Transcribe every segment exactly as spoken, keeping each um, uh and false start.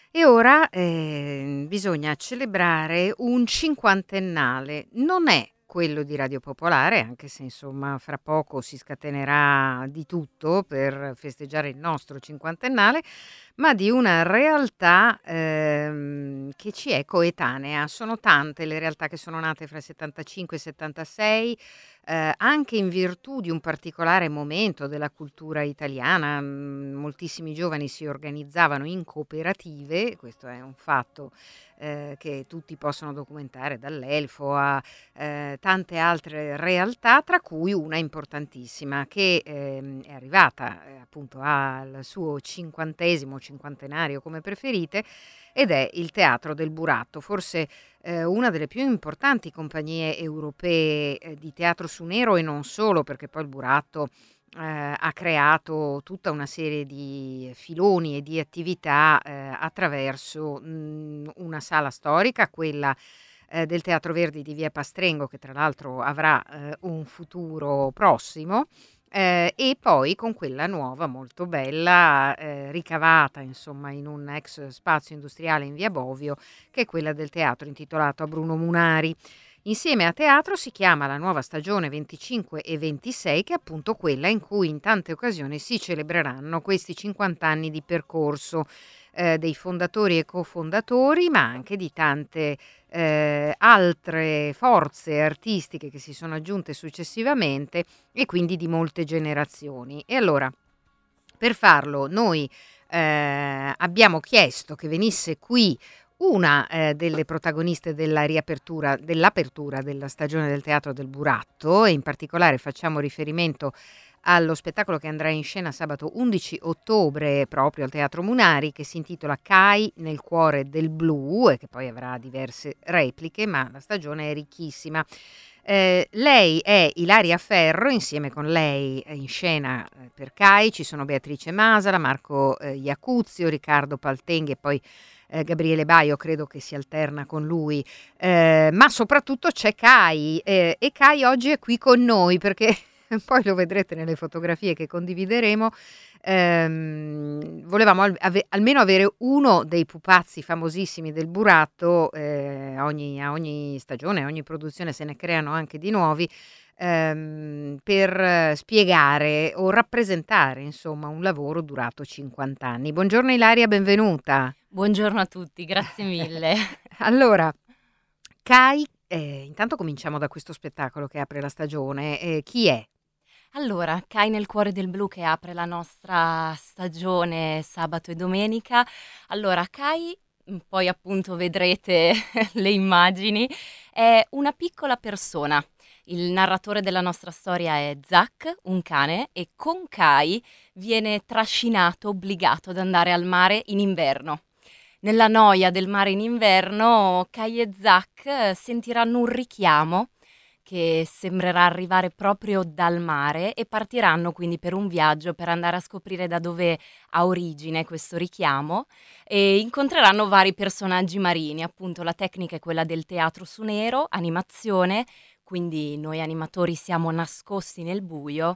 E ora, ehm, bisogna celebrare un cinquantennale. Non è quello di Radio Popolare, anche se insomma fra poco si scatenerà di tutto per festeggiare il nostro cinquantennale, ma di una realtà, ehm, che ci è coetanea. Sono tante le realtà che sono nate fra il 'settantacinque e il 'settantasei, ehm, anche in virtù di un particolare momento della cultura italiana. Mhmm, moltissimi giovani si organizzavano in cooperative, questo è un fatto, ehm, che tutti possono documentare, dall'Elfo a, ehm, tante altre realtà, tra cui una importantissima che, ehm, è arrivata, ehm, appunto al suo cinquantesimo, cinquantenario come preferite, ed è il Teatro del Buratto, forse, ehm, una delle più importanti compagnie europee, ehm, di teatro su nero e non solo, perché poi il Buratto, ehm, ha creato tutta una serie di filoni e di attività, ehm, attraverso, mhmm, una sala storica, quella, ehm, del Teatro Verdi di via Pastrengo, che tra l'altro avrà, ehm, un futuro prossimo, ehm, e poi con quella nuova molto bella, ehm, ricavata insomma in un ex spazio industriale in via Bovio, che è quella del teatro intitolato a Bruno Munari. Insieme a teatro si chiama la nuova stagione venticinque e ventisei, che è appunto quella in cui in tante occasioni si celebreranno questi cinquanta anni di percorso, ehm, dei fondatori e cofondatori, ma anche di tante, ehm, altre forze artistiche che si sono aggiunte successivamente e quindi di molte generazioni. E allora, per farlo noi, ehm, abbiamo chiesto che venisse qui una, ehm, delle protagoniste della riapertura dell'apertura della stagione del Teatro del Buratto, e in particolare facciamo riferimento allo spettacolo che andrà in scena sabato undici ottobre proprio al Teatro Munari, che si intitola Kai nel cuore del blu, e che poi avrà diverse repliche, ma la stagione è ricchissima. Ehm, lei è Ilaria Ferro, insieme con lei, ehm, in scena, ehm, per Kai ci sono Beatrice Masala, Marco, ehm, Iacuzio, Riccardo Paltenghi e poi, ehm, Gabriele Baio credo che si alterna con lui, ehm, ma soprattutto c'è Kai, ehm, e Kai oggi è qui con noi perché poi lo vedrete nelle fotografie che condivideremo. Ehm, volevamo al ave almeno avere uno dei pupazzi famosissimi del Buratto, ehm, a ogni a ogni stagione, a ogni produzione se ne creano anche di nuovi, ehm, per eh, spiegare o rappresentare insomma un lavoro durato cinquanta anni. Buongiorno Ilaria, benvenuta. Buongiorno a tutti, grazie mille. Allora, Kai, ehm, intanto cominciamo da questo spettacolo che apre la stagione, ehm, chi è? Allora, Kai nel cuore del blu che apre la nostra stagione sabato e domenica. Allora, Kai, mhmm, poi appunto vedrete le immagini, è una piccola persona. Il narratore della nostra storia è Zack, un cane, e con Kai viene trascinato, obbligato ad andare al mare in inverno. Nella noia del mare in inverno, Kai e Zack eh, sentiranno un richiamo che sembrerà arrivare proprio dal mare e partiranno quindi per un viaggio per andare a scoprire da dove ha origine questo richiamo e incontreranno vari personaggi marini. Appunto, la tecnica è quella del teatro su nero, animazione, quindi noi animatori siamo nascosti nel buio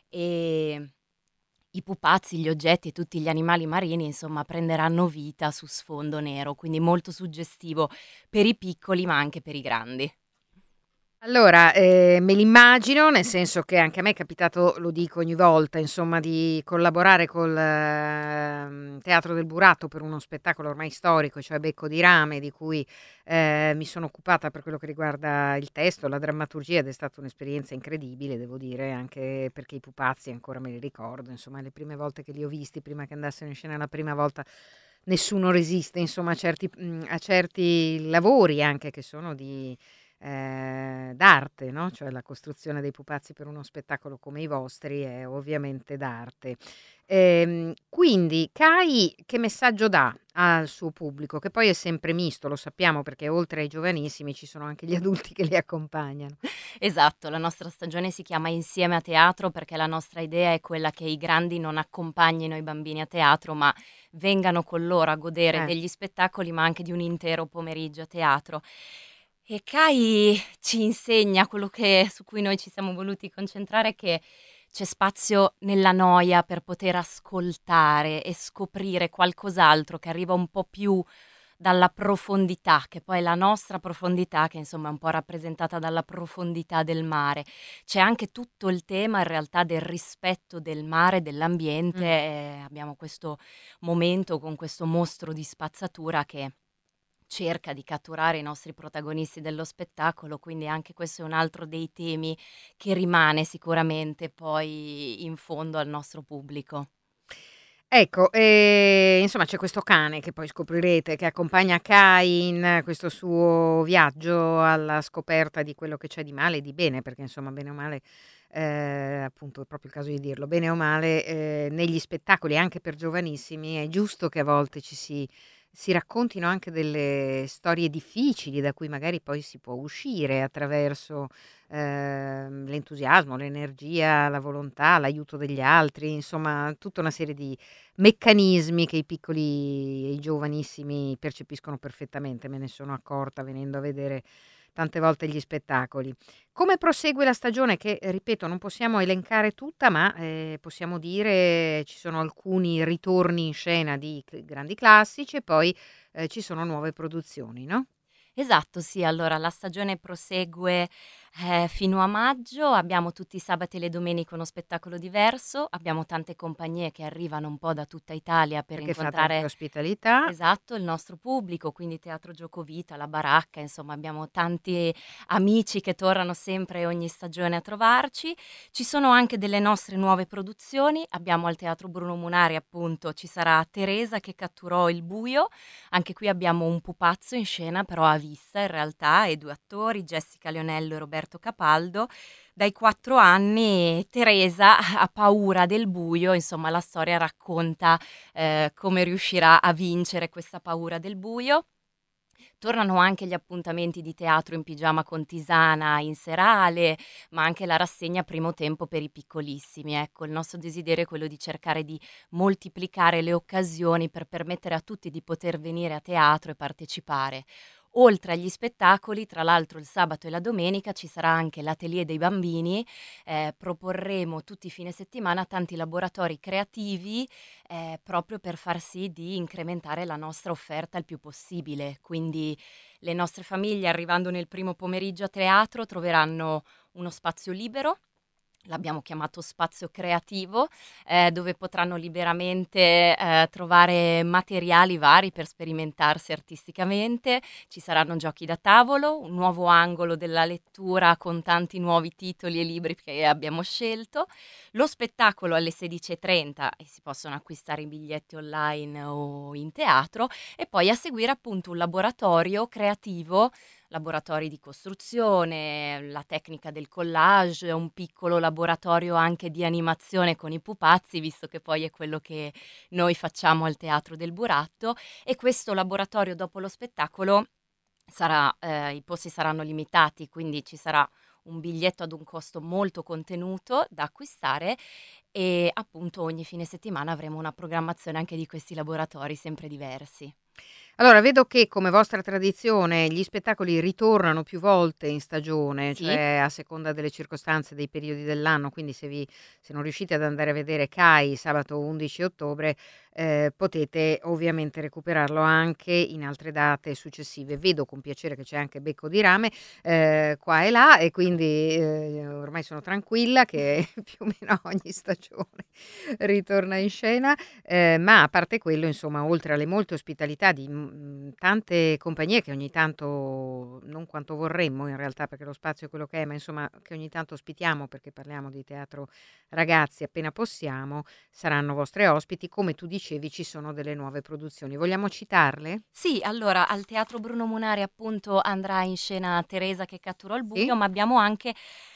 e i pupazzi, gli oggetti e tutti gli animali marini, insomma, prenderanno vita su sfondo nero, quindi molto suggestivo per i piccoli ma anche per i grandi. Allora, ehm, me l'immagino, nel senso che anche a me è capitato, lo dico ogni volta, insomma, di collaborare col, ehm, Teatro del Buratto per uno spettacolo ormai storico, cioè Becco di Rame, di cui, ehm, mi sono occupata per quello che riguarda il testo, la drammaturgia, ed è stata un'esperienza incredibile, devo dire, anche perché i pupazzi ancora me li ricordo, insomma, le prime volte che li ho visti, prima che andassero in scena la prima volta, nessuno resiste, insomma, a certi mhmm, a certi lavori anche che sono di ehm, d'arte, no, cioè la costruzione dei pupazzi per uno spettacolo come i vostri è ovviamente d'arte. Ehm, quindi Kai che messaggio dà al suo pubblico? Che poi è sempre misto, lo sappiamo, perché oltre ai giovanissimi ci sono anche gli adulti che li accompagnano. Esatto, la nostra stagione si chiama Insieme a teatro perché la nostra idea è quella che i grandi non accompagnino i bambini a teatro, ma vengano con loro a godere Eh. degli spettacoli, ma anche di un intero pomeriggio a teatro. E Kai ci insegna quello che su cui noi ci siamo voluti concentrare, che c'è spazio nella noia per poter ascoltare e scoprire qualcos'altro che arriva un po' più dalla profondità, che poi è la nostra profondità, che insomma è un po' rappresentata dalla profondità del mare. C'è anche tutto il tema in realtà del rispetto del mare, dell'ambiente, Mh. e abbiamo questo momento con questo mostro di spazzatura che cerca di catturare i nostri protagonisti dello spettacolo, quindi anche questo è un altro dei temi che rimane sicuramente poi in fondo al nostro pubblico. Ecco, ehm, insomma c'è questo cane che poi scoprirete che accompagna Kai in questo suo viaggio alla scoperta di quello che c'è di male e di bene, perché insomma bene o male, ehm, appunto è proprio il caso di dirlo, bene o male, ehm, negli spettacoli anche per giovanissimi è giusto che a volte ci si si raccontino anche delle storie difficili da cui magari poi si può uscire attraverso, ehm, l'entusiasmo, l'energia, la volontà, l'aiuto degli altri, insomma tutta una serie di meccanismi che i piccoli e i giovanissimi percepiscono perfettamente, me ne sono accorta venendo a vedere tante volte gli spettacoli. Come prosegue la stagione che, ripeto, non possiamo elencare tutta, ma, ehm, possiamo dire ci sono alcuni ritorni in scena di c grandi classici e poi, ehm, ci sono nuove produzioni, no? Esatto, sì, allora la stagione prosegue, ehm, fino a maggio, abbiamo tutti i sabati e le domeniche uno spettacolo diverso, abbiamo tante compagnie che arrivano un po' da tutta Italia per Perché fate anche incontrare. ospitalità. Esatto, il nostro pubblico, quindi Teatro Giocovita, La Baracca, insomma abbiamo tanti amici che tornano sempre ogni stagione a trovarci. Ci sono anche delle nostre nuove produzioni, abbiamo al Teatro Bruno Munari appunto, ci sarà Teresa che catturò il buio, anche qui abbiamo un pupazzo in scena però a vista in realtà e due attori, Jessica Leonello e Roberto Capaldo. Dai quattro anni Teresa ha paura del buio, insomma la storia racconta eh, come riuscirà a vincere questa paura del buio. Tornano anche gli appuntamenti di teatro in pigiama con tisana in serale, ma anche la rassegna primo tempo per i piccolissimi. Ecco, il nostro desiderio è quello di cercare di moltiplicare le occasioni per permettere a tutti di poter venire a teatro e partecipare. Oltre agli spettacoli, tra l'altro il sabato e la domenica ci sarà anche l'atelier dei bambini, eh, proporremo tutti i fine settimana tanti laboratori creativi eh, proprio per far sì di incrementare la nostra offerta il più possibile. Quindi le nostre famiglie arrivando nel primo pomeriggio a teatro troveranno uno spazio libero. L'abbiamo chiamato spazio creativo, eh, dove potranno liberamente eh, trovare materiali vari per sperimentarsi artisticamente. Ci saranno giochi da tavolo, un nuovo angolo della lettura con tanti nuovi titoli e libri che abbiamo scelto. Lo spettacolo alle sedici e trenta e si possono acquistare i biglietti online o in teatro e poi a seguire appunto un laboratorio creativo, laboratori di costruzione, la tecnica del collage, un piccolo laboratorio anche di animazione con i pupazzi, visto che poi è quello che noi facciamo al Teatro del Buratto, e questo laboratorio dopo lo spettacolo sarà, eh, i posti saranno limitati, quindi ci sarà un biglietto ad un costo molto contenuto da acquistare e appunto ogni fine settimana avremo una programmazione anche di questi laboratori sempre diversi. Allora, vedo che come vostra tradizione gli spettacoli ritornano più volte in stagione, Sì? cioè a seconda delle circostanze, dei periodi dell'anno, quindi se vi se non riuscite ad andare a vedere Kai sabato undici ottobre, ehm, potete ovviamente recuperarlo anche in altre date successive. Vedo con piacere che c'è anche Becco di Rame, ehm, qua e là e quindi, ehm, ormai sono tranquilla che più o meno ogni stagione ritorna in scena. Ehm, ma a parte quello, insomma, oltre alle molte ospitalità di, mhmm, tante compagnie che ogni tanto non quanto vorremmo in realtà, perché lo spazio è quello che è, ma insomma che ogni tanto ospitiamo, perché parliamo di teatro ragazzi appena possiamo, saranno vostre ospiti. Come tu dicevi, ci sono delle nuove produzioni. Vogliamo citarle? Sì, allora al Teatro Bruno Munari appunto andrà in scena Teresa che catturò il buio, Sì? ma abbiamo anche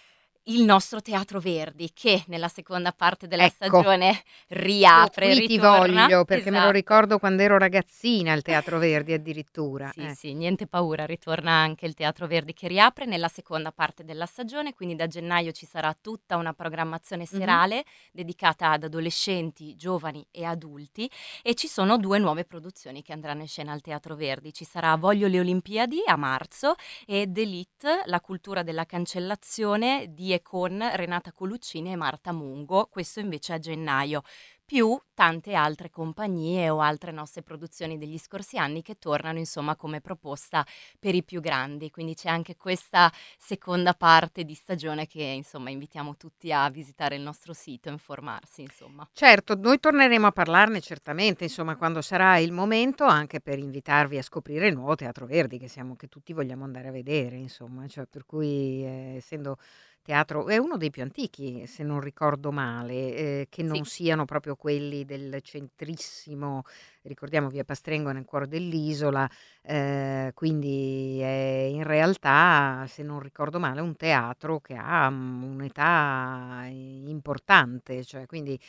il nostro Teatro Verdi che nella seconda parte della Ecco. stagione Io riapre, qui ti ritorna. voglio, perché me lo Esatto. ricordo quando ero ragazzina il Teatro Verdi addirittura, Sì, eh. sì, niente paura, ritorna anche il Teatro Verdi che riapre nella seconda parte della stagione, quindi da gennaio ci sarà tutta una programmazione Mh-mh. serale dedicata ad adolescenti, giovani e adulti e ci sono due nuove produzioni che andranno in scena al Teatro Verdi. Ci sarà Voglio le Olimpiadi a marzo ed Elite, la cultura della cancellazione di Verdi con Renata Coluccini e Marta Mungo, questo invece a gennaio, più tante altre compagnie o altre nostre produzioni degli scorsi anni che tornano insomma come proposta per i più grandi, quindi c'è anche questa seconda parte di stagione che insomma invitiamo tutti a visitare il nostro sito e informarsi insomma. Certo, noi torneremo a parlarne certamente, insomma, quando sarà il momento, anche per invitarvi a scoprire il nuovo Teatro Verdi che siamo che tutti vogliamo andare a vedere, insomma, cioè per cui, ehm, essendo teatro è uno dei più antichi, se non ricordo male, ehm, che Sì. non siano proprio quelli del centrissimo, ricordiamo via Pastrengo nel cuore dell'isola, ehm, quindi è in realtà, se non ricordo male, un teatro che ha, mhmm, un'età importante, cioè quindi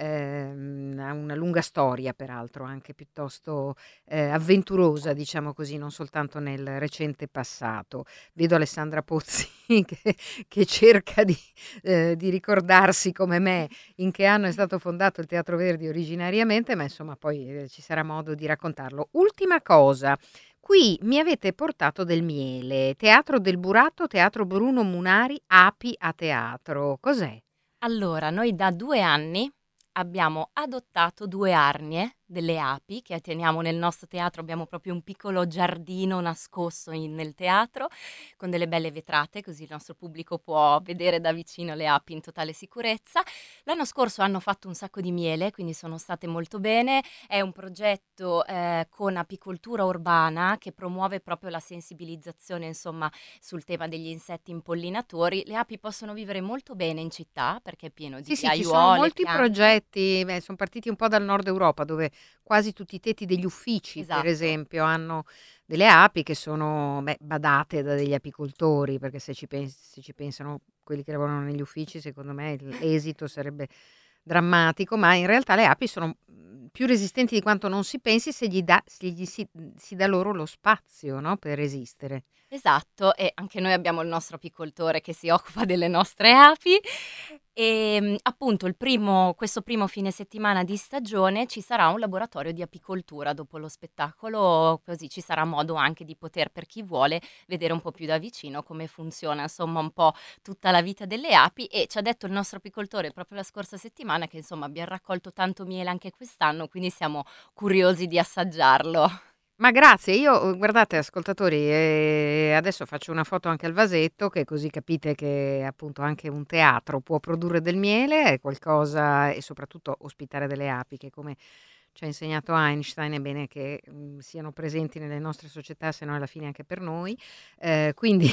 ehm, ha una lunga storia peraltro, anche piuttosto, ehm, avventurosa, diciamo così, non soltanto nel recente passato. Vedo Alessandra Pozzi che che cerca di ehm, di ricordarsi come me in che anno è stato fondato il Teatro Verdi originariamente, ma insomma poi, ehm, ci sarà modo di raccontarlo. Ultima cosa, qui mi avete portato del miele, Teatro del Burato, Teatro Bruno Munari, Api a teatro. Cos'è? Allora, noi da due anni abbiamo adottato due arnie delle api che teniamo nel nostro teatro, abbiamo proprio un piccolo giardino nascosto in nel teatro con delle belle vetrate, così il nostro pubblico può vedere da vicino le api in totale sicurezza. L'anno scorso hanno fatto un sacco di miele, quindi sono state molto bene. È un progetto, ehm, con apicoltura urbana che promuove proprio la sensibilizzazione, insomma, sul tema degli insetti impollinatori. Le api possono vivere molto bene in città perché è pieno di Sì, sì, ci sono aiuole, molti piante. progetti, beh, son partiti un po' dal Nord Europa, dove quasi tutti i tetti degli uffici, per Esatto, esempio, hanno delle api che sono, beh, badate da degli apicoltori, perché se ci pens se ci pensano quelli che lavorano negli uffici, secondo me il l'esito sarebbe drammatico, ma in realtà le api sono, mhmm, più resistenti di quanto non si pensi se gli dà se gli si mhmm, si dà loro lo spazio, no, per resistere. esatto, e anche noi abbiamo il nostro apicoltore che si occupa delle nostre api. Ehm, appunto il primo questo primo fine settimana di stagione ci sarà un laboratorio di apicoltura dopo lo spettacolo, così ci sarà modo anche di poter, per chi vuole, vedere un po' più da vicino come funziona, insomma, un po' tutta la vita delle api e ci ha detto il nostro apicoltore proprio la scorsa settimana che, insomma, abbiam raccolto tanto miele anche quest'anno, quindi siamo curiosi di assaggiarlo. Ma grazie, io uhm, guardate ascoltatori, ehm, adesso faccio una foto anche al vasetto, che così capite che appunto anche un teatro può produrre del miele, è qualcosa e soprattutto ospitare delle api che come ci ha insegnato Einstein è bene che, mhmm, siano presenti nelle nostre società, se no alla fine anche per noi. Ehm, quindi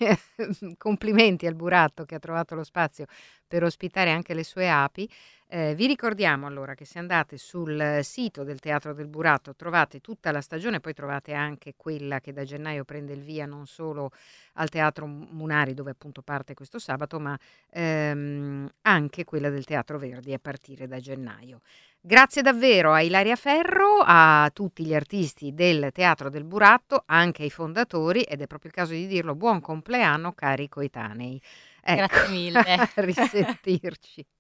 complimenti al Burattto che ha trovato lo spazio per ospitare anche le sue api. Ehm, vi ricordiamo allora che se andate sul sito del Teatro del Burattro trovate tutta la stagione, poi trovate anche quella che da gennaio prende il via non solo al Teatro M Munari, dove appunto parte questo sabato, ma, ehm, anche quella del Teatro Verdi a partire da gennaio. Grazie davvero a Ilaria Ferro, a tutti gli artisti del Teatro del Buratto, anche ai fondatori, ed è proprio il caso di dirlo, buon compleanno cari coetanei. Ecco, Grazie mille. a risentirci.